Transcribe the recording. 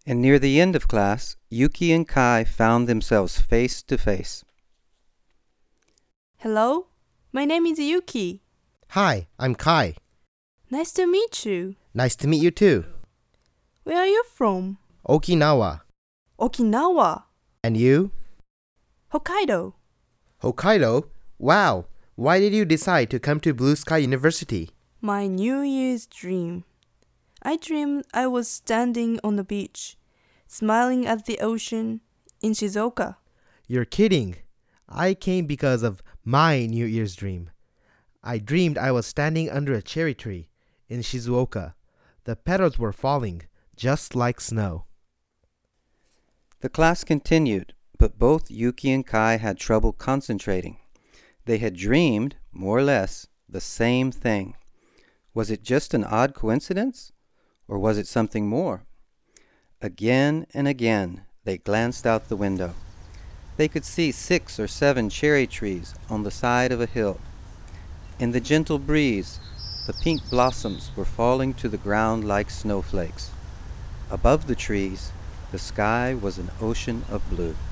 And near the end of class, Yuki and Kai found themselves face to face. Hello, my name is Yuki. Hi, I'm Kai. Nice to meet you. Nice to meet you too. Where are you from? Okinawa. Okinawa. And you? Hokkaido. Hokkaido? Wow! Why did you decide to come to Blue Sky University? My New Year's dream. I dreamed I was standing on the beach, smiling at the ocean in Shizuoka. You're kidding. I came because of my New Year's dream. I dreamed I was standing under a cherry tree in Shizuoka. The petals were falling, just like snow. The class continued, but both Yuki and Kai had trouble concentrating. They had dreamed, more or less, the same thing. Was it just an odd coincidence? Or was it something more? Again and again, they glanced out the window. They could see 6 or 7 cherry trees on the side of a hill. In the gentle breeze, the pink blossoms were falling to the ground like snowflakes. Above the trees, the sky was an ocean of blue.